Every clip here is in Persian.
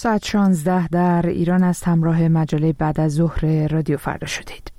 ساعت 16 در ایران است. همراه مجله بعد از ظهر رادیو فردا شدید.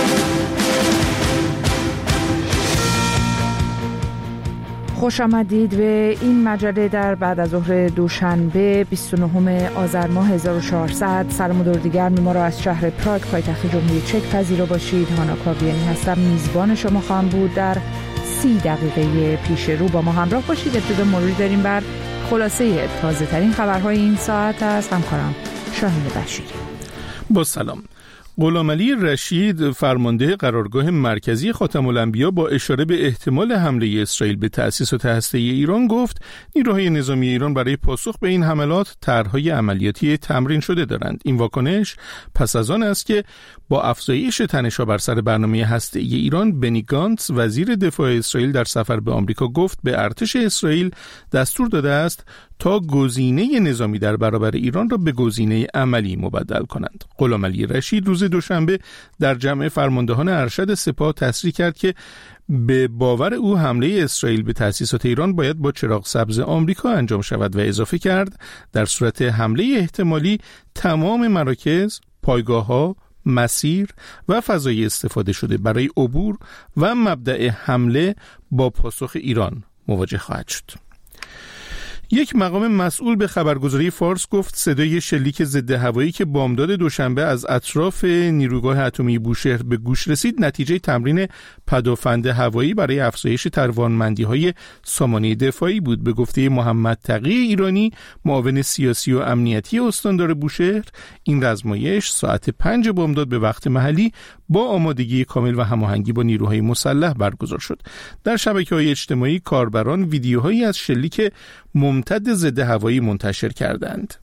خوش آمدید به این مجله در بعد از ظهر دوشنبه 29 آذر ماه 1400. سلام و درود گرم ما را از شهر پراگ پایتخت جمهوری چک پذیرا باشید. هانا کاویانی هستم، میزبان شما خواهم بود. در 30 دقیقه پیش رو با ما همراه باشید. ابتدا مروری داریم بر خلاصه تازه ترین خبرهای این ساعت از همکارم شاهین بشیری. با سلام. غلامعلی رشید فرمانده قرارگاه مرکزی خاتم الانبیا با اشاره به احتمال حمله اسرائیل به تأسیسات هسته‌ای ایران گفت نیروهای نظامی ایران برای پاسخ به این حملات طرح‌های عملیاتی تمرین شده دارند. این واکنش پس از آن است که با افزایش تنش‌ها بر سر برنامه هسته‌ای ایران، بنی گانتز وزیر دفاع اسرائیل در سفر به آمریکا گفت به ارتش اسرائیل دستور داده است تا گزینه نظامی در برابر ایران را به گزینه عملی مبدل کنند. غلامعلی رشید روز دوشنبه در جمع فرماندهان ارشد سپاه تصریح کرد که به باور او حمله اسرائیل به تأسیسات ایران باید با چراغ سبز آمریکا انجام شود و اضافه کرد در صورت حمله احتمالی تمام مراکز، پایگاه‌ها، مسیر و فضای استفاده شده برای عبور و مبدأ حمله با پاسخ ایران مواجه خواهد شد. یک مقام مسئول به خبرگزاری فارس گفت صدای شلیک ضد هوایی که بامداد دوشنبه از اطراف نیروگاه اتمی بوشهر به گوش رسید نتیجه تمرین پدافند هوایی برای افزایش توانمندی‌های سامانه دفاعی بود. به گفته محمد تقی ایرانی، معاون سیاسی و امنیتی استاندار بوشهر، این آزمایش ساعت 5 بامداد به وقت محلی با آمادگی کامل و هماهنگی با نیروهای مسلح برگزار شد. در شبکه‌های اجتماعی کاربران ویدیوهایی از شلیک ممتد ضد هوایی منتشر کردند.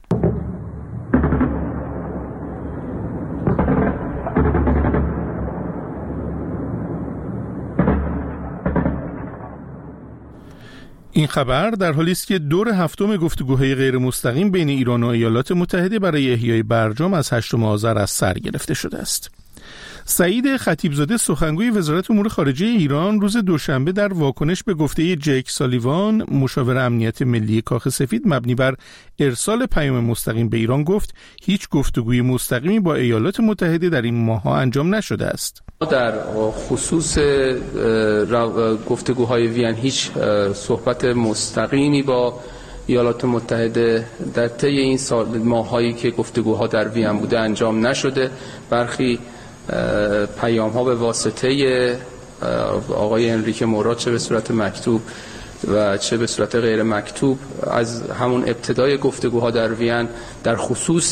این خبر در حالی است که دور هفتم گفتگوهای غیر مستقیم بین ایران و ایالات متحده برای احیای برجام از 8 آذر از سر گرفته شده است. سعید خطیبزاده سخنگوی وزارت امور خارجه ایران روز دوشنبه در واکنش به گفته جک سالیوان مشاور امنیت ملی کاخ سفید مبنی بر ارسال پیام مستقیم به ایران گفت هیچ گفتگوی مستقیمی با ایالات متحده در این ماه‌ها انجام نشده است. در خصوص گفتگوهای وین هیچ صحبت مستقیمی با ایالات متحده در طی این ماه‌هایی که گفتگوها در وین بوده انجام نشده. برخی پیام ها به واسطه آقای انریکه مورا چه به صورت مکتوب و چه به صورت غیر مکتوب از همون ابتدای گفتگوها در وین در خصوص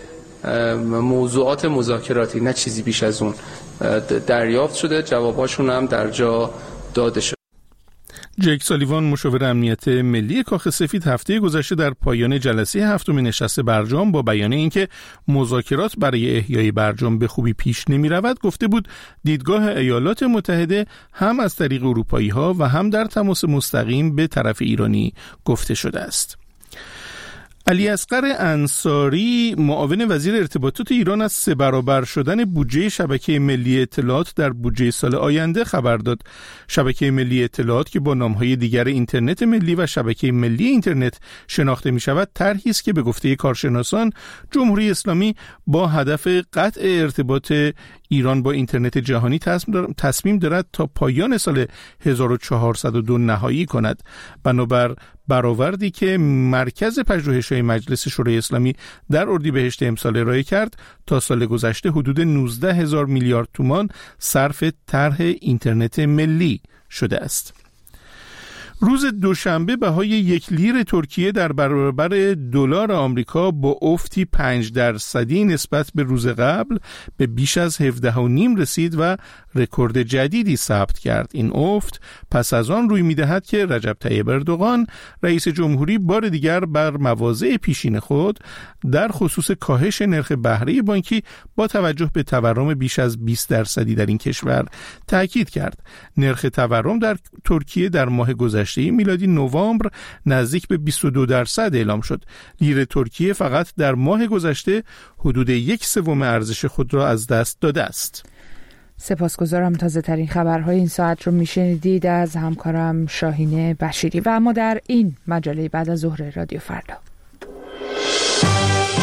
موضوعات مذاکراتی نه چیزی بیش از اون دریافت شده. جواباشون هم در جا داده شده. جک سالیوان مشاور امنیت ملی کاخ سفید هفته گذشته در پایان جلسه هفتم نشست برجام با بیان اینکه مذاکرات برای احیای برجام به خوبی پیش نمی رود گفته بود دیدگاه ایالات متحده هم از طریق اروپایی ها و هم در تماس مستقیم به طرف ایرانی گفته شده است. علی اصغر انصاری معاون وزیر ارتباطات ایران از 3 برابر شدن بودجه شبکه ملی اطلاعات در بودجه سال آینده خبر داد. شبکه ملی اطلاعات که با نام‌های دیگر اینترنت ملی و شبکه ملی اینترنت شناخته می‌شود طرحی است که به گفته کارشناسان جمهوری اسلامی با هدف قطع ارتباط ایران با اینترنت جهانی تصمیم دارد تا پایان سال 1402 نهایی کند. بنابر برآوردی که مرکز پژوهش‌های مجلس شورای اسلامی در اردیبهشت امسال ارائه کرد تا سال گذشته حدود 19,000 میلیارد تومان صرف طرح اینترنت ملی شده است. روز دوشنبه بهای 1 لیر ترکیه در برابر دلار آمریکا با افتی 5% نسبت به روز قبل به بیش از 17.5 رسید و رکورد جدیدی ثبت کرد. این افت پس از آن روی می‌دهد که رجب طیب اردوغان رئیس جمهوری بار دیگر بر مواضع پیشین خود در خصوص کاهش نرخ بهره بانکی با توجه به تورم بیش از 20% در این کشور تاکید کرد. نرخ تورم در ترکیه در ماه گذشته میلادی نوامبر نزدیک به 22% اعلام شد. لیر ترکیه فقط در ماه گذشته حدود 1/3 ارزش خود را از دست داده است. سپاسگزارم. تازه ترین خبرهای این ساعت رو میشنیدید از همکارم شاهین بشیری و اما در این مجله بعد از ظهر رادیو فردا.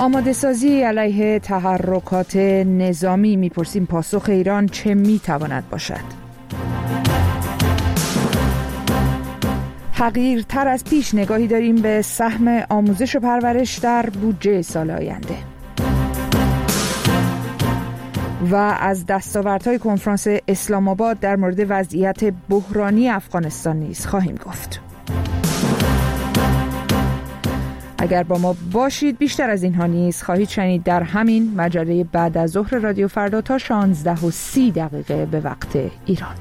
آماده سازی علیه تحرکات نظامی، میپرسیم پاسخ ایران چه میتواند باشد؟ حقیرتر از پیش نگاهی داریم به سهم آموزش و پرورش در بودجه سال آینده. و از دستاوردهای کنفرانس اسلام آباد در مورد وضعیت بحرانی افغانستان نیز خواهیم گفت. اگر با ما باشید بیشتر از اینها نیز خواهید شنید در همین مجله بعد از ظهر رادیو فردا تا 16:30 به وقت ایران.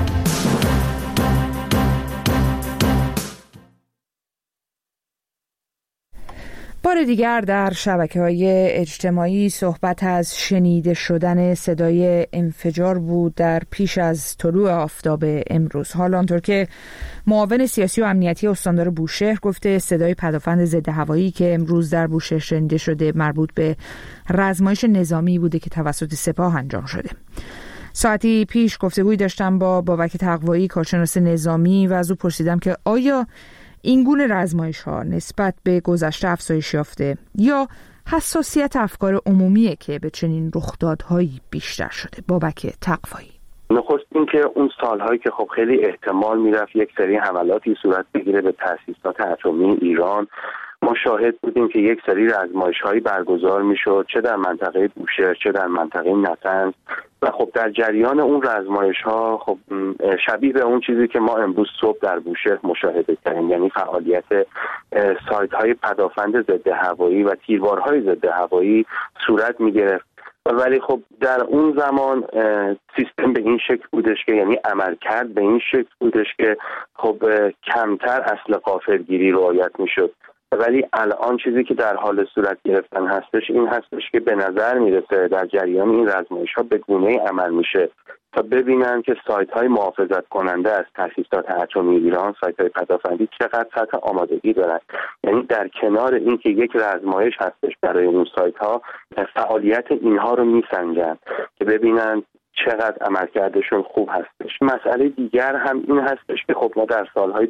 بار دیگر در شبکه‌های اجتماعی صحبت از شنیده شدن صدای انفجار بود در پیش از طلوع آفتاب امروز. حال آنطور که معاون سیاسی و امنیتی استاندار بوشهر گفته صدای پدافند ضد هوایی که امروز در بوشهر شنیده شده مربوط به رزمایش نظامی بوده که توسط سپاه انجام شده. ساعتی پیش گفتگویی داشتم با بابک تقوایی کارشناس نظامی و از او پرسیدم که آیا این گونه رزمایش‌ها نسبت به گذشته افزایش یافته یا حساسیت افکار عمومیه که به چنین رخدادهایی بیشتر شده؟ بابک تقوایی: نخست این که اون سالهایی که خب خیلی احتمال میرفت یک سری حملاتی صورت بگیره به تأسیسات اتمی ایران، ما شاهد بودیم که یک سری رزمایش‌هایی برگزار میشد، چه در منطقه بوشهر چه در منطقه نطنز، و خب در جریان اون رزمایش‌ها خب شبیه به اون چیزی که ما امروز صبح در بوشهر مشاهده کردیم، یعنی فعالیت سایت‌های پدافند ضد هوایی و تیربارهای ضد هوایی صورت می‌گرفت. ولی خب در اون زمان سیستم به این شکل بودش که یعنی عملکرد به این شکل بودش که خب کمتر اصل غافلگیری رعایت میشد. ولی الان چیزی که در حال صورت گرفتن هستش این هستش که به نظر میرسه در جریان این رزمایش‌ها به گونه‌ای عمل میشه تا ببینن که سایت‌های محافظت کننده از تأسیسات اتمی ایران، سایت‌های پدافندی، چقدر سطح آمادگی دارن. یعنی در کنار اینکه یک رزمایش هستش برای اون سایت‌ها، فعالیت اینها رو میسنجن که ببینن چقدر عملکردشون خوب هستش. مسئله دیگر هم این هستش که خب ما در سالهای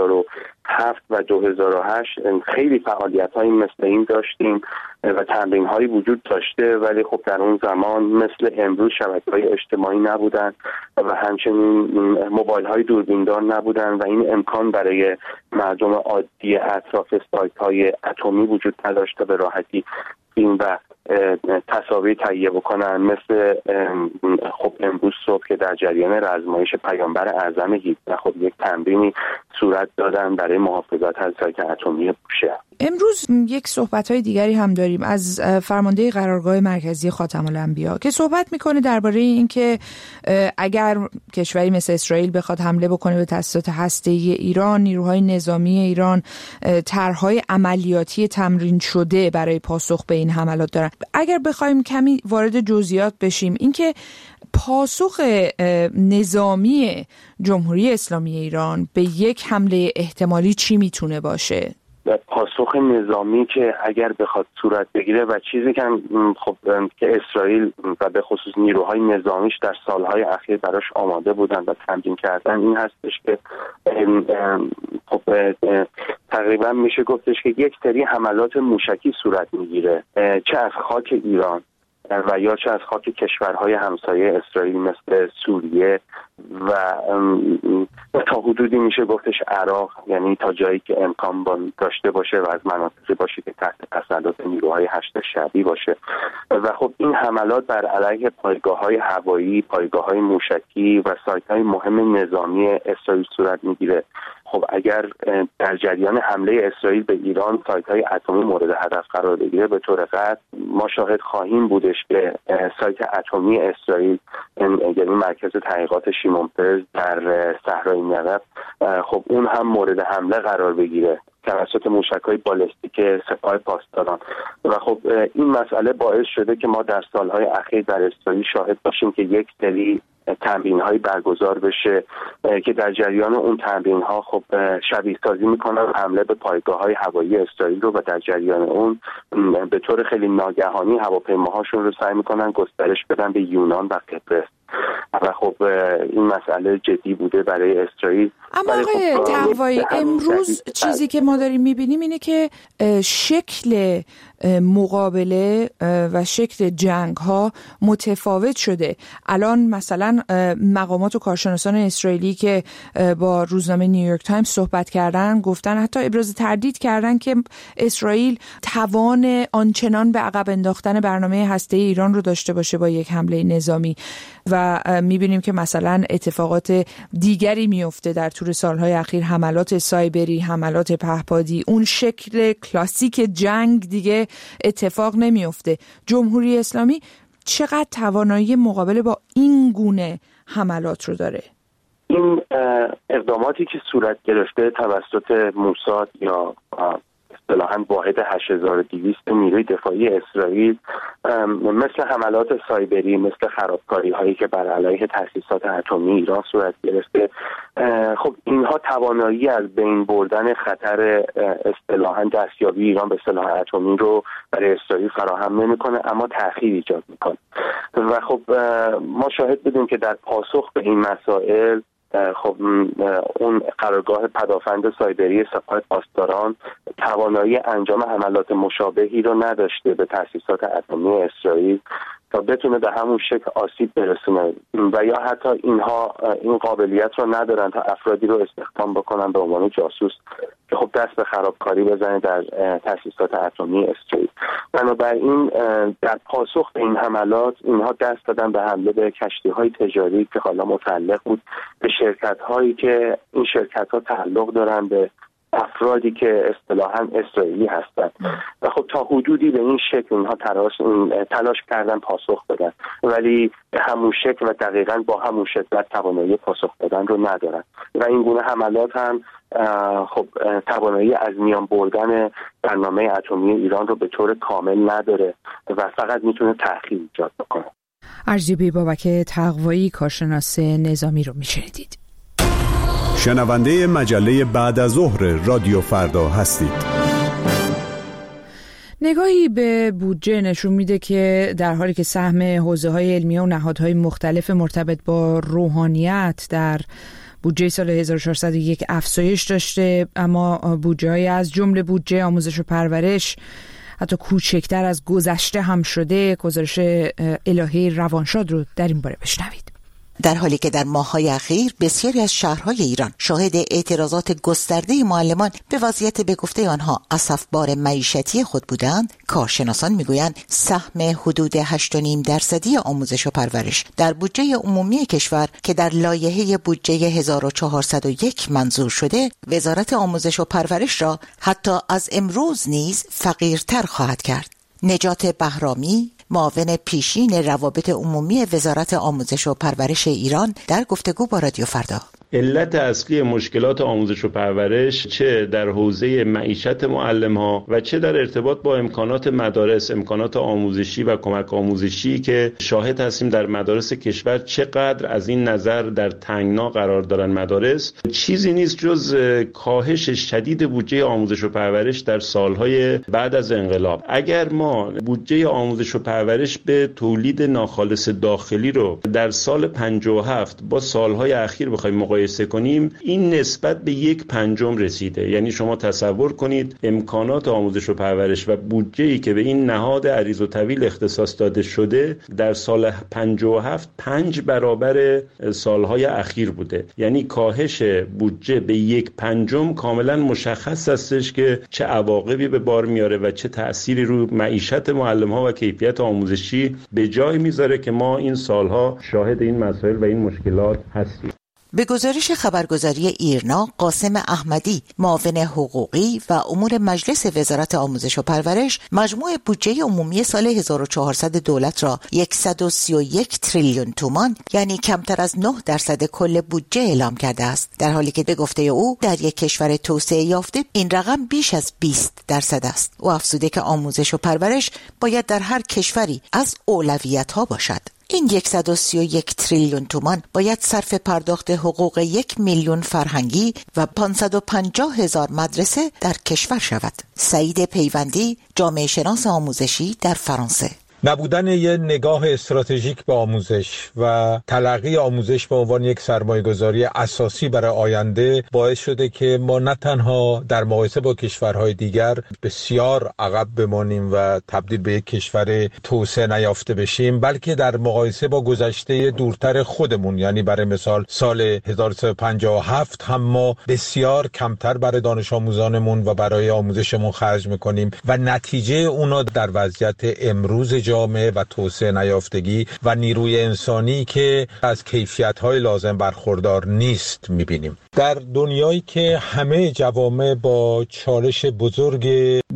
2007 و 2008 خیلی فعالیت‌هایی مثل این داشتیم و تمرین‌هایی وجود داشته، ولی خب در اون زمان مثل امروز شبکه‌های اجتماعی نبودن و همچنین موبایل‌های دوربیندار نبودن و این امکان برای مردم عادی اطراف سایت‌های اتمی وجود نداشت تا به راحتی این و تصاویر تهیه بکنن، مثل خب امروز صبح که در جریان رزمایش پیامبر اعظم 17 خب یک تمرینی صورت دادن برای محافظت از سایت اتمی بوشهر. امروز یک صحبت‌های دیگری هم داریم از فرمانده قرارگاه مرکزی خاتم الانبیا که صحبت میکنه درباره اینکه اگر کشوری مثل اسرائیل بخواد حمله بکنه به تأسیسات هسته‌ای ایران، نیروهای نظامی ایران طرح‌های عملیاتی تمرین شده برای پاسخ به این حملات دارن. اگر بخوایم کمی وارد جزئیات بشیم، اینکه پاسخ نظامی جمهوری اسلامی ایران به یک حمله احتمالی چی میتونه باشه؟ پاسخ نظامی که اگر بخواد صورت بگیره و چیزی که خب که اسرائیل و به خصوص نیروهای نظامیش در سالهای اخیر براش آماده بودن و تمرین کردن این هستش که خب تقریبا میشه گفتش که یک سری حملات موشکی صورت میگیره، چه از خاک ایران و یا چه از خاک کشورهای همسایه اسرائیل مثل سوریه و تا حدودی میشه گفتش عراق، یعنی تا جایی که امکان داشته باشه و از مناطقی باشه که تحت تسلط نیروهای هشت شعبی باشه. و خب این حملات بر علیه پایگاه‌های هوایی، پایگاه‌های موشکی و سایت‌های مهم نظامی اسرائیل صورت میگیره. خب اگر در جریان حمله اسرائیل به ایران سایت‌های اتمی مورد هدف قرار بگیره، به طور قطع ما شاهد خواهیم بودش که سایت اتمی اسرائیل، یعنی مرکز تحقیقات شیمون پرز در صحرای نقب، خب اون هم مورد حمله قرار بگیره توسط موشک‌های بالستیک سپاه پاسداران. و خب این مسئله باعث شده که ما در سالهای اخیر در اسرائیل شاهد باشیم که یک سری تمرین‌هایی برگزار بشه که در جریان اون تمرین‌ها خب شبیه سازی میکنن حمله به پایگاه‌های هوایی اسرائیل رو و در جریان اون به طور خیلی ناگهانی هواپیماهاشون رو سعی میکنن گسترش بدن به یونان و قبرس و خب این مسئله جدی بوده برای اسرائیل. اما آقای تقوایی، امروز چیزی که ما داریم میبینیم اینه که شکل مقابله و شکل جنگ ها متفاوت شده. الان مثلا مقامات و کارشناسان اسرائیلی که با روزنامه نیویورک تایمز صحبت کردن گفتن، حتی ابراز تردید کردن که اسرائیل توان آنچنان به عقب انداختن برنامه هسته‌ای ایران رو داشته باشه با یک حمله نظامی. و میبینیم که مثلا اتفاقات دیگری میفته در طول سالهای اخیر، حملات سایبری، حملات پهپادی، اون شکل کلاسیک جنگ دیگه اتفاق نمیفته. جمهوری اسلامی چقدر توانایی مقابله با این گونه حملات رو داره؟ این اقداماتی که صورت گرفته توسط موساد یا اصطلاحاً واحد 8200 نیروی دفاعی اسرائیل، مثل حملات سایبری، مثل خرابکاری هایی که بر علیه تأسیسات اتمی ایران صورت گرفته، خب اینها توانایی از بین بردن خطر اصطلاحاً دستیابی ایران به سلاح اتمی رو برای اسرائیل فراهم نمیکنه، اما تأخیر ایجاد میکنه. و خب ما شاهد بودیم که در پاسخ به این مسائل خب اون قرارگاه پدافند سایبری سپاه پاسداران توانایی انجام حملات مشابهی رو نداشته به تأسیسات اتمی اسرائیل تا بتونه به همون شکل آسیب برسونه، و یا حتی اینها این قابلیت رو ندارن تا افرادی رو استخدام بکنن به عنوان جاسوس که خب دست به خرابکاری بزنه در تأسیسات اتمی اسرائیل. بنابراین در پاسخ به این حملات اینها دست دادن به حمله به کشتی‌های تجاری که حالا متعلق بود به شرکت‌هایی که این شرکت‌ها تعلق دارن به افرادی که اصطلاحاً اسرائیلی هستند و خب تا حدودی به این شکل اینها تلاش کردن پاسخ بدن، ولی به همون شکل و دقیقاً با همون شدت توانایی پاسخ دادن رو ندارن و این گونه حملات هم خب توانایی از میان بردن برنامه اتمی ایران رو به طور کامل نداره و فقط میتونه تأخیر ایجاد بکنه. ارزیابی بابک تقوایی، کارشناس نظامی رو میشنیدید. شنونده مجله بعد از ظهر رادیو فردا هستید. نگاهی به بودجه نشون میده که در حالی که سهم حوزه‌های علمیه و نهادهای مختلف مرتبط با روحانیت در بودجه سال 1401 افزایش داشته، اما بودجه‌های از جمله بودجه آموزش و پرورش حتی کوچکتر از گذشته هم شده. گزارش الهی روانشاد رو در این باره بشنوید. در حالی که در ماه‌های اخیر بسیاری از شهرهای ایران شاهد اعتراضات گسترده معلمان به وضعیت به گفته آنها اسفبار معیشتی خود بودند، کارشناسان میگویند سهم حدود 8.5% آموزش و پرورش در بودجه عمومی کشور که در لایحه بودجه 1401 منظور شده، وزارت آموزش و پرورش را حتی از امروز نیز فقیرتر خواهد کرد. نجات بهرامی، معاون پیشین روابط عمومی وزارت آموزش و پرورش ایران، در گفتگو با رادیو فردا: علت اصلی مشکلات آموزش و پرورش چه در حوزه معیشت معلم‌ها و چه در ارتباط با امکانات مدارس، امکانات آموزشی و کمک آموزشی که شاهد هستیم در مدارس کشور چقدر از این نظر در تنگنا قرار دارن مدارس، چیزی نیست جز کاهش شدید بودجه آموزش و پرورش در سالهای بعد از انقلاب. اگر ما بودجه آموزش و پرورش به تولید ناخالص داخلی رو در سال 57 با سالهای اخیر بخوایم مقایسه کنیم، این نسبت به 1/5 رسیده. یعنی شما تصور کنید امکانات آموزش و پرورش و بودجه‌ای که به این نهاد عریض و طویل اختصاص داده شده در سال 57 5 برابر سالهای اخیر بوده. یعنی کاهش بودجه به 1/5 کاملا مشخص هستش که چه عواقبی به بار میاره و چه تأثیری رو معیشت معلم‌ها و کیفیت آموزشی به جای میذاره که ما این سالها شاهد این مسائل و این مشکلات هستیم. به گزارش خبرگزاری ایرنا، قاسم احمدی، معاون حقوقی و امور مجلس وزارت آموزش و پرورش، مجموع بودجه عمومی سال 1400 دولت را 131 تریلیون تومان، یعنی کمتر از 9% کل بودجه اعلام کرده است، در حالی که به گفته او در یک کشور توسعه یافته این رقم بیش از 20% است. او افزوده که آموزش و پرورش باید در هر کشوری از اولویت‌ها باشد. این 131 تریلیون تومان باید صرف پرداخت حقوق 1 میلیون فرهنگی و 550,000 مدرسه در کشور شود. سعید پیوندی، جامعه شناس آموزشی در فرانسه: نبودن یک نگاه استراتژیک به آموزش و تلقی آموزش به عنوان یک سرمایه‌گذاری اساسی برای آینده باعث شده که ما نه تنها در مقایسه با کشورهای دیگر بسیار عقب بمانیم و تبدیل به یک کشور توسعه نیافته بشیم، بلکه در مقایسه با گذشته دورتر خودمون، یعنی برای مثال سال 1357 هم ما بسیار کمتر برای دانش آموزانمون و برای آموزشمون خرج میکنیم و نتیجه اونا در وضعیت امروز جامعه و توسعه نیافتگی و نیروی انسانی که از کیفیت‌های لازم برخوردار نیست می‌بینیم. در دنیایی که همه جوامع با چالش بزرگ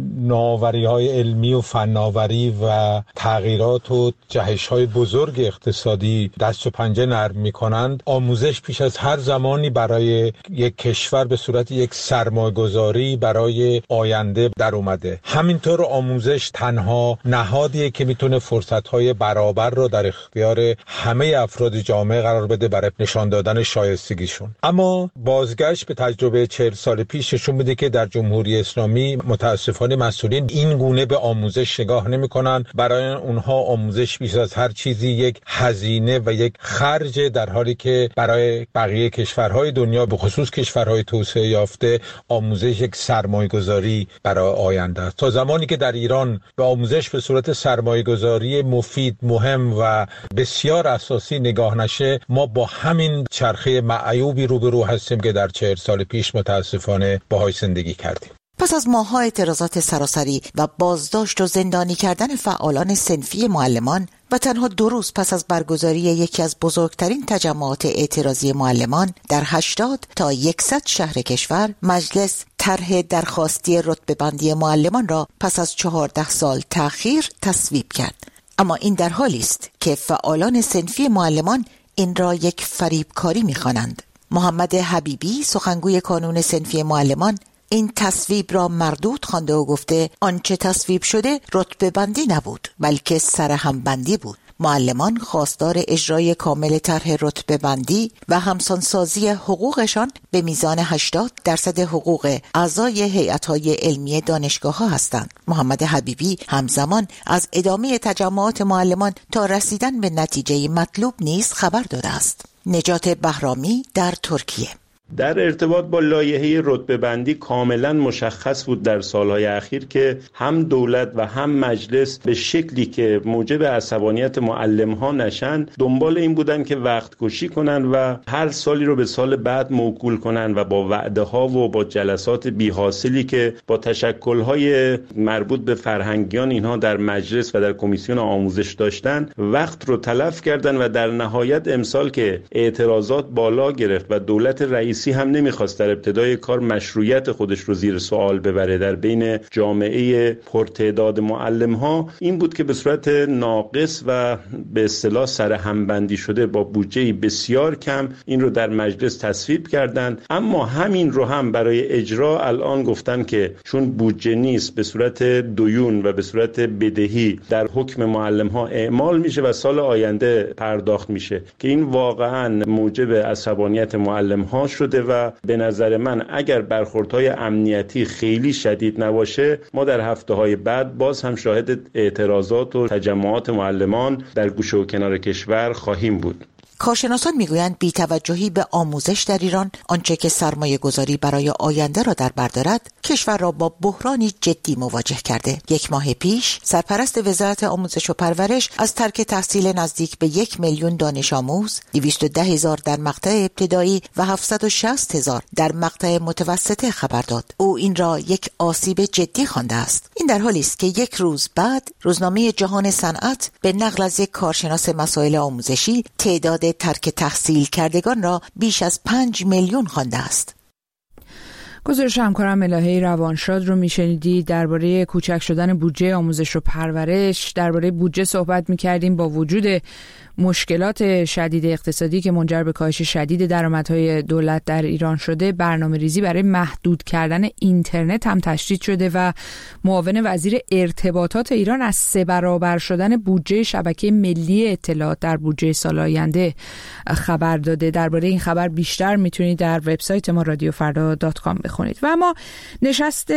نوآوری‌های علمی و فناوری و تغییرات و جهش‌های بزرگ اقتصادی دست و پنجه نرم می‌کنند، آموزش پیش از هر زمانی برای یک کشور به صورت یک سرمایه‌گذاری برای آینده در اومده. همینطور آموزش تنها نهادیه که میتونه فرصت‌های برابر رو در اختیار همه افراد جامعه قرار بده برای نشان دادن شایستگیشون. اما بازگشت به تجربه 40 سال پیش نشون میده که در جمهوری اسلامی متاسفانه مسئولین این گونه به آموزش نگاه نمی‌کنن. برای اونها آموزش بیش از هر چیزی یک هزینه و یک خرج، در حالی که برای بقیه کشورهای دنیا به خصوص کشورهای توسعه یافته آموزش یک سرمایه‌گذاری برای آینده است. تا زمانی که در ایران به آموزش به صورت سرمایه‌گذاری مفید، مهم و بسیار اساسی نگاه نشه، ما با همین چرخه معیوبی روبرو هستیم که در 40 سال پیش متاسفانه باهاش زندگی کردیم. پس از ماه‌ها اعتراضات سراسری و بازداشت و زندانی کردن فعالان صنفی معلمان و تنها 2 روز پس از برگزاری یکی از بزرگترین تجمعات اعتراضی معلمان در 80 تا 100 شهر کشور، مجلس طرح درخواستی رتبه‌بندی معلمان را پس از 14 سال تأخیر تصویب کرد. اما این در حالی است که فعالان صنفی معلمان این را یک فریبکاری می‌خوانند. محمد حبیبی، سخنگوی کانون صنفی معلمان، این تصویب را مردود خوانده و گفته آنچه تصویب شده رتبه بندی نبود بلکه سرهمبندی بود. معلمان خواستار اجرای کامل طرح رتبه بندی و همسانسازی حقوقشان به میزان 80% حقوق اعضای هیئت‌های علمی دانشگاه‌ها هستند. محمد حبیبی همزمان از ادامه تجمعات معلمان تا رسیدن به نتیجه مطلوب نیز خبر داده است. نجات بهرامی در ترکیه: در ارتباط با لایحه رتبه‌بندی کاملا مشخص بود در سالهای اخیر که هم دولت و هم مجلس به شکلی که موجب عصبانیت معلم‌ها نشن دنبال این بودن که وقت کشی کنن و هر سالی رو به سال بعد موکول کنن و با وعده‌ها و با جلسات بی‌حاصلی که با تشکل‌های مربوط به فرهنگیان اینها در مجلس و در کمیسیون آموزش داشتن وقت رو تلف کردن و در نهایت امسال که اعتراضات بالا گرفت و دولت رئیس هم نمیخواست در ابتدای کار مشروعیت خودش رو زیر سوال ببره در بین جامعه پرتعداد معلم ها، این بود که به صورت ناقص و به اصطلاح سرهمبندی شده با بودجه بسیار کم این رو در مجلس تصویب کردند. اما همین رو هم برای اجرا الان گفتن که چون بودجه نیست به صورت دیون و به صورت بدهی در حکم معلم ها اعمال میشه و سال آینده پرداخت میشه که این واقعا موجب عصبانیت معلم ها شده و به نظر من اگر برخوردهای امنیتی خیلی شدید نباشه ما در هفته‌های بعد باز هم شاهد اعتراضات و تجمعات معلمان در گوشه و کنار کشور خواهیم بود. کارشناسان میگویند بی‌توجهی به آموزش در ایران، آنچه که سرمایه گذاری برای آینده را در بر دارد، کشور را با بحرانی جدی مواجه کرده. 1 ماه پیش سرپرست وزارت آموزش و پرورش از ترک تحصیل نزدیک به 1 میلیون دانش آموز، 210,000 در مقطع ابتدایی و 760,000 در مقطع متوسطه خبر داد. او این را یک آسیب جدی خوانده است. این در حالی است که 1 روز بعد روزنامه جهان صنعت به نقل از یک کارشناس مسائل آموزشی تعداد ترک تحصیل کردگان را بیش از 5 میلیون خوانده است. گزارش همکارم الهی روانشاد رو میشنیدید درباره کوچک شدن بودجه آموزش و پرورش. درباره بودجه صحبت میکردیم. با وجود مشکلات شدید اقتصادی که منجر به کاهش شدید درآمدهای دولت در ایران شده، برنامه‌ریزی برای محدود کردن اینترنت هم تشدید شده و معاون وزیر ارتباطات ایران از 3 برابر شدن بودجه شبکه ملی اطلاعات در بودجه سال آینده خبر داده. درباره این خبر بیشتر میتونید در وبسایت ما radiofarda.com بخونید. و اما نشست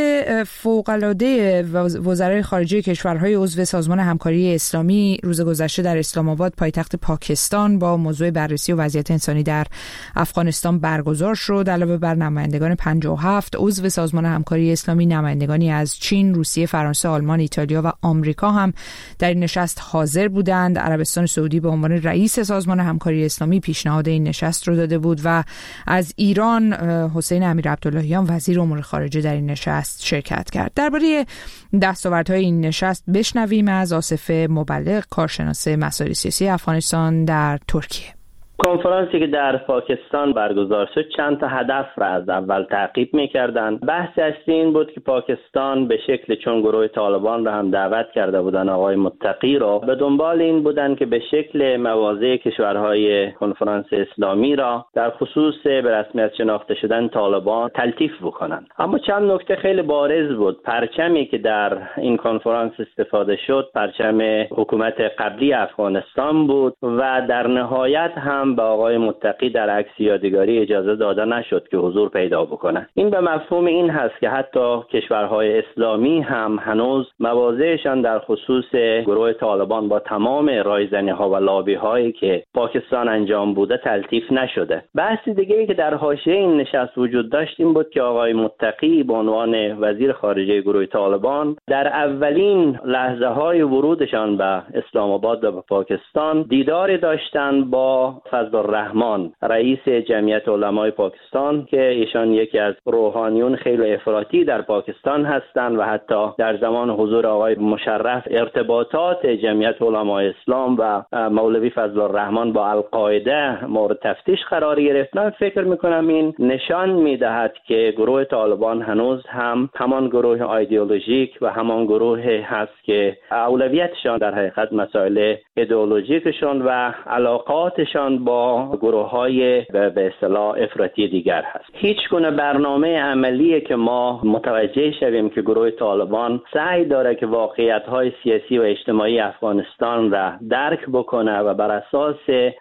فوق‌العاده وزرای خارجه کشورهای عضو سازمان همکاری اسلامی روز گذشته در اسلام آباد پایتخت پاکستان با موضوع بررسی و وضعیت انسانی در افغانستان برگزار شد. علاوه بر نمایندگان 57 عضو سازمان همکاری اسلامی، نمایندگانی از چین، روسیه، فرانسه، آلمان، ایتالیا و آمریکا هم در این نشست حاضر بودند. عربستان سعودی به عنوان رئیس سازمان همکاری اسلامی پیشنهاد این نشست رو داده بود و از ایران حسین امیرعبداللهیان وزیر امور خارجه در این نشست شرکت کرد. درباره دستاوردهای این نشست بشنویم از آصف مبلغ، کارشناس مسائل سیاسی افغانستان در ترکیه. کنفرانسی که در پاکستان برگزار شد چند تا هدف را از اول تعقیب می‌کردند. بحث اصلی این بود که پاکستان به شکل چون گروه طالبان را هم دعوت کرده بودند آقای متقی را، به دنبال این بودند که به شکل مواضع کشورهای کنفرانس اسلامی را در خصوص به رسمیت شناخته شدن طالبان تلطیف بکنند. اما چند نکته خیلی بارز بود. پرچمی که در این کنفرانس استفاده شد پرچم حکومت قبلی افغانستان بود و در نهایت هم به آقای متقی در عکس یادگاری اجازه داده نشد که حضور پیدا بکنه. این به مفهوم این هست که حتی کشورهای اسلامی هم هنوز مواضعشان در خصوص گروه طالبان با تمام رایزنی‌ها و لابی‌هایی که پاکستان انجام بوده تلطیف نشده. بحث دیگه‌ای که در حاشیه این نشست وجود داشت این بود که آقای متقی به عنوان وزیر خارجه گروه طالبان در اولین لحظه‌های ورودشان به اسلام آباد و به پاکستان دیداری داشتند با فضل الرحمن، رئیس جمعیت علمای پاکستان که ایشان یکی از روحانیون خیلی افراطی در پاکستان هستند و حتی در زمان حضور آقای مشرف ارتباطات جمعیت علمای اسلام و مولوی فضل الرحمن با القاعده مورد تفتیش قرار گرفت. من فکر میکنم این نشان میدهد که گروه طالبان هنوز هم همان گروه ایدئولوژیک و همان گروه هست که اولویتشان در حقیقت مسائل ایدئولوژیکشون و علاقاتشان با گروه‌های به اصطلاح افراطی دیگر هست. هیچ گونه برنامه عملیه که ما متوجه شویم که گروه طالبان سعی داره که واقعیت‌های سیاسی و اجتماعی افغانستان را درک بکنه و بر اساس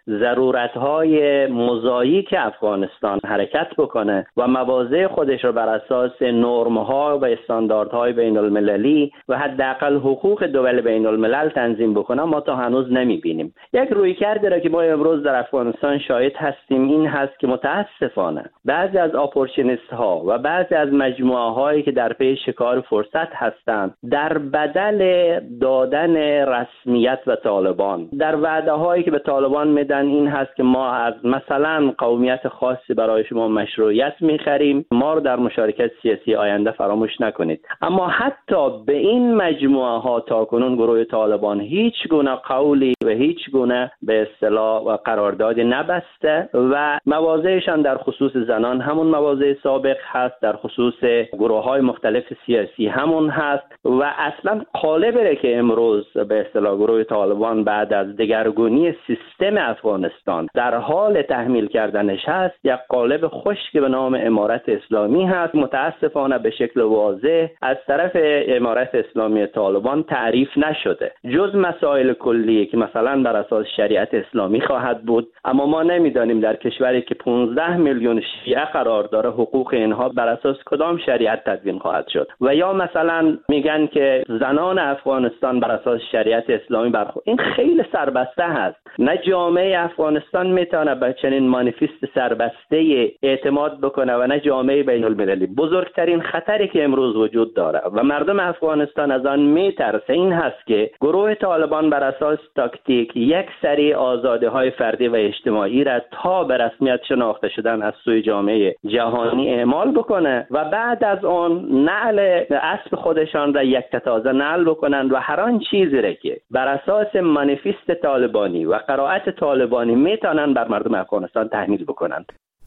ضرورت‌های موزاییک افغانستان حرکت بکنه و مواضع خودش را بر اساس نرم‌ها و استانداردهای بین‌المللی و حداقل حقوق دول بین‌الملل تنظیم بکنه ما تا هنوز نمی‌بینیم. یک رویکردی را که ما امروز در افغانستان شاهد هستیم این هست که متاسفانه بعضی از اپورتونیست ها و بعضی از مجموعه هایی که در پی شکار فرصت هستند در بدل دادن رسمیت به طالبان در وعده هایی که به طالبان میدن این هست که ما از مثلا قومیت خاصی برای شما مشروعیت میخریم، ما رو در مشارکت سیاسی آینده فراموش نکنید. اما حتی به این مجموعه ها تاکنون گروه طالبان هیچ گونه قولی و هیچ گونه به اصطلاح و قراردادی نبسته و مواضعشان در خصوص زنان همون مواضع سابق هست، در خصوص گروه‌های مختلف سیاسی همون هست و اصلا قالبی که امروز به اصطلاح گروه طالبان بعد از دگرگونی سیستم افغانستان در حال تحمیل کردنش هست یک قالب خشک به نام امارت اسلامی هست. متاسفانه به شکل واضح از طرف امارت اسلامی طالبان تعریف نشده جز مسائل کلی که مثلا بر اساس شریعت اسلامی خواهد بود، اما ما نمیدانیم در کشوری که 15 میلیون شیعه قرار داره حقوق اینها بر اساس کدام شریعت تدوین خواهد شد. و یا مثلا میگن که زنان افغانستان بر اساس شریعت اسلامی برخورد. این خیلی سربسته هست. نه جامعه افغانستان میتونه به چنین مانیفست سربسته اعتماد بکنه و نه جامعه بین المللی. بزرگترین خطری که امروز وجود داره و مردم افغانستان از آن میترسه این هست که گروه طالبان بر اساس تاکتیک یک سری آزادی‌های فردی و اجتماعی را تا به رسمیت شناخته شدن از سوی جامعه جهانی اعمال بکنه و بعد از اون نعل اسب خودشان را یک تازه نعل بکنند و هر آن چیزی را که بر اساس مانیفست طالبانی و قرائت طالبانی میتونن بر مردم افغانستان تحمیل بکنند.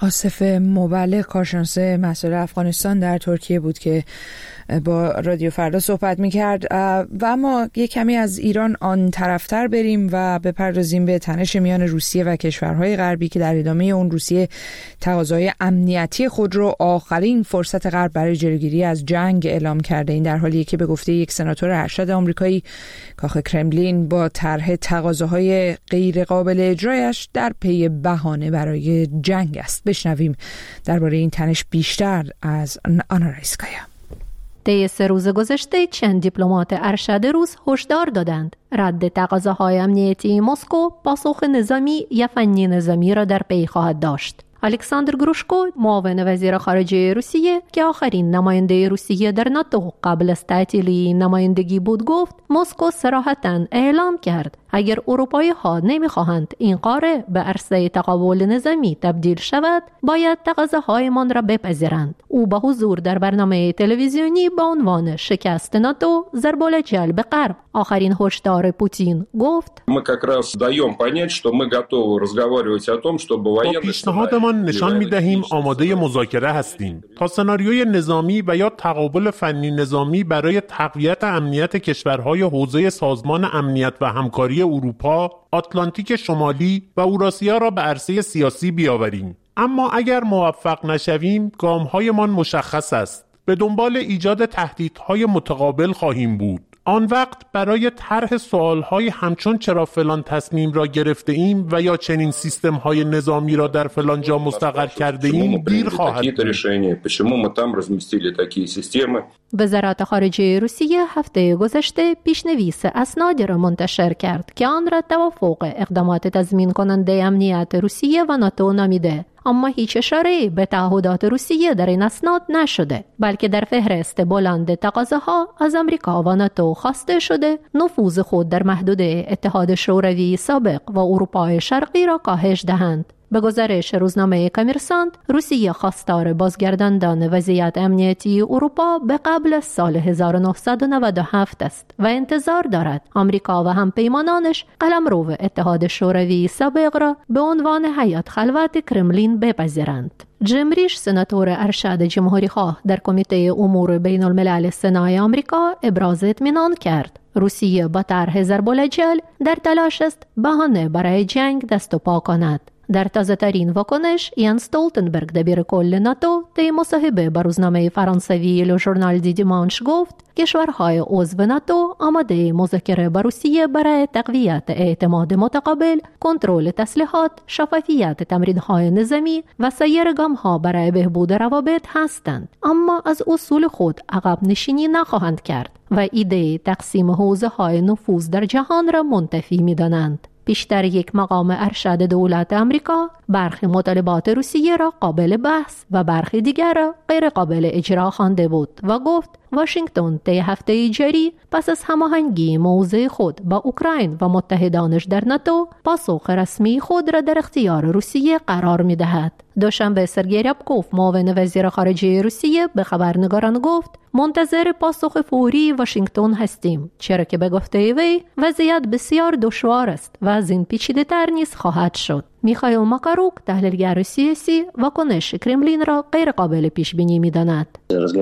آصف مبلغ کارشناس مسائل افغانستان در ترکیه بود که با رادیو فردا صحبت می‌کرد. و اما یک کمی از ایران آن طرفتر بریم و بپردازیم به تنش میان روسیه و کشورهای غربی که در ادامه اون روسیه تقاضای امنیتی خود رو آخرین فرصت غرب برای جلوگیری از جنگ اعلام کرده. این در حالیه که به گفته یک سناتور ارشد آمریکایی کاخ کرملین با طرح تقاضاهای غیر قابل اجرایش در پی بهانه برای جنگ است. بشنویم درباره این تنش بیشتر از آنا رایسکایا. طی 3 روز گذشته چند دیپلمات ارشد روس هشدار دادند رد تقاضاهای امنیتی مسکو پاسخ نظامی یا فنی نظامی را در پی خواهد داشت. الکساندر گروشکو، معاون وزیر خارجه روسیه که آخرین نماینده روسیه در ناتو قبل از تعطیلی نمایندگی بود، گفت مسکو صراحتاً اعلام کرد اگر اروپایی ها نمیخواهند این قاره به عرصه تقابل نظامی تبدیل شود، باید تقاضاهایمان را بپذیرند. او با حضور در برنامه تلویزیونی با عنوان شکست ناتو ضرب الجل به غرب آخرین هشدار پوتین گفت: پیشنهادمان نشان می‌دهیم آماده مذاکره هستیم تا سناریوی نظامی و یا تقابل فنی نظامی برای تقویت امنیت کشورهای حوزه سازمان امنیت و همکاری اروپا، آتلانتیک شمالی و اوراسیا را به عرصه سیاسی بیاوریم. اما اگر موفق نشویم، گام‌هایمان مشخص است. به دنبال ایجاد تهدیدهای متقابل خواهیم بود. آن وقت برای طرح سوال‌های همچون چرا فلان تصمیم را گرفته ایم و یا چنین سیستم‌های نظامی را در فلان جا مستقر کرده ایم دیر خواهد بود. وزارت خارجه روسیه هفته گذشته پیشنویس اسنادی را منتشر کرد که آن را توافق اقدامات تضمین کننده امنیت روسیه و ناتو نامیده، اما هیچ اشاره‌ای به تعهدات روسیه در این اسناد نشده، بلکه در فهرست بلند تقاضاها از آمریکا و ناتو خواسته شده نفوذ خود در محدوده اتحاد شوروی سابق و اروپای شرقی را کاهش دهند. به گزارش روزنامه کامرسانت، روسیه خواستار بازگرداندن وضعیت امنیتی اروپا به قبل از سال 1997 است و انتظار دارد آمریکا و همپیمانانش قلمرو اتحاد شوروی سابق را به عنوان هیئت خلوت کرملین بپذیرند. جیم ریش، سناتور ارشد جمهوری‌خواه در کمیته امور بین الملل سنای آمریکا، ابراز اطمینان کرد روسیه با طرح ضرب الجل در تلاش است بهانه برای جنگ دست و پا کند. در تازه‌ترین واکنش، یان استولتنبرگ، دبیر کل ناتو، طی مصاحبه با روزنامه فرانسوی لو ژورنال دی دیمانش گفت کشورهای عضو ناتو آماده مذاکره با روسیه برای تقویت اعتماد متقابل، کنترل تسلیحات، شفافیت تمرین‌های نظامی و سایر گام‌ها برای بهبود روابط هستند، اما از اصول خود عقب نشینی نخواهند کرد و ایده تقسیم حوزه‌های نفوذ در جهان را منتفی می‌دانند. بیشتر یک مقام ارشد دولت آمریکا برخی مطالبات روسیه را قابل بحث و برخی دیگر را غیر قابل اجرا خوانده بود و گفت واشنگتن طی هفته جاری پس از هماهنگی موضع خود با اوکراین و متحدانش در ناتو پاسخ رسمی خود را در اختیار روسیه قرار می‌دهد. دوشنبه سرگئی ریابکوف، معاون وزیر خارجه روسیه، به خبرنگاران گفت منتظر پاسخ فوری واشنگتن هستیم، چرا که به گفته وی وضعیت بسیار دشوار است و از این پیچیده‌تر نیز خواهد شد. میخائیل ماکاروک، تحلیلگر سیاسی، واکنش کرملین را غیر قابل پیش بینی می‌داند.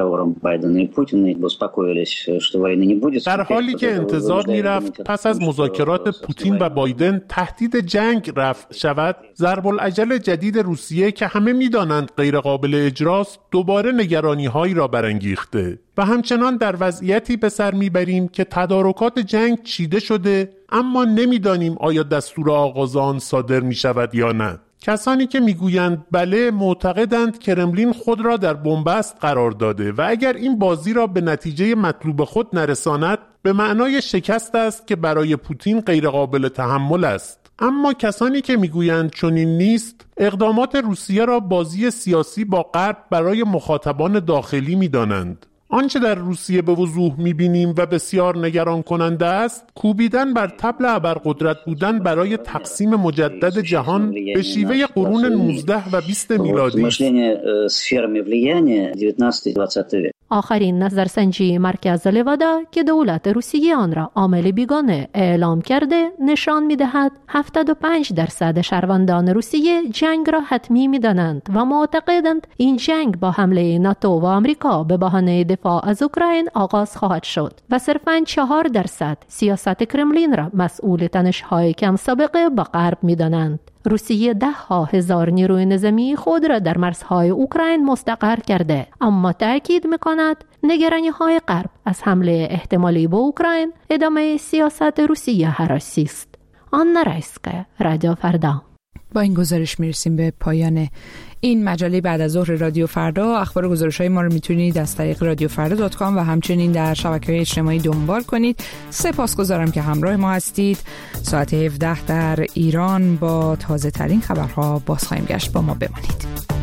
در حالی که انتظار می‌رفت پس از مذاکرات پوتین و بایدن تهدید جنگ رفع شود، ضرب العجل جدید روسیه که همه می‌دانند غیر قابل اجراست، دوباره نگرانی‌هایی را برانگیخته و همچنان در وضعیتی به سر میبریم که تدارکات جنگ چیده شده، اما نمیدانیم آیا دستور آغاز آن صادر می شود یا نه. کسانی که میگویند بله، معتقدند کرملین خود را در بنبست قرار داده و اگر این بازی را به نتیجه مطلوب خود نرساند به معنای شکست است که برای پوتین غیر قابل تحمل است. اما کسانی که میگویند چنین نیست، اقدامات روسیه را بازی سیاسی با غرب برای مخاطبان داخلی میدانند. آنچه در روسیه به وضوح می‌بینیم و بسیار نگران کننده است، کوبیدن بر طبل ابرقدرت بودن برای تقسیم مجدد جهان به شیوه قرون 19 و 20 میلادی. آخرین نظرسنجی مرکز لوادا که دولت روسیه آن را عامل بیگانه اعلام کرده نشان می‌دهد 75% شهروندان روسیه جنگ را حتمی می‌دانند و معتقدند این جنگ با حمله ناتو و آمریکا به بهانه دفاع از اوکراین آغاز خواهد شد و صرفاً 4% سیاست کرملین را مسئول تنش‌های کم سابقه با غرب می‌دانند. روسیه 10,000 نیروی نظامی خود را در مرزهای اوکراین مستقر کرده، اما تأکید می‌کند نگرانی‌های غرب از حمله احتمالی به اوکراین ادامه سیاست روسیه هراسی است. آنا رایسکا، رادیو فردا. با این گزارش میرسیم به پایان این مجله بعد از ظهر رادیو فردا. اخبار و گزارش‌های ما رو میتونید از طریق رادیوفردا.com و همچنین در شبکه‌های اجتماعی دنبال کنید. سپاسگزارم که همراه ما هستید. ساعت 17 در ایران با تازه ترین خبرها باز خواهیم گشت. با ما بمانید.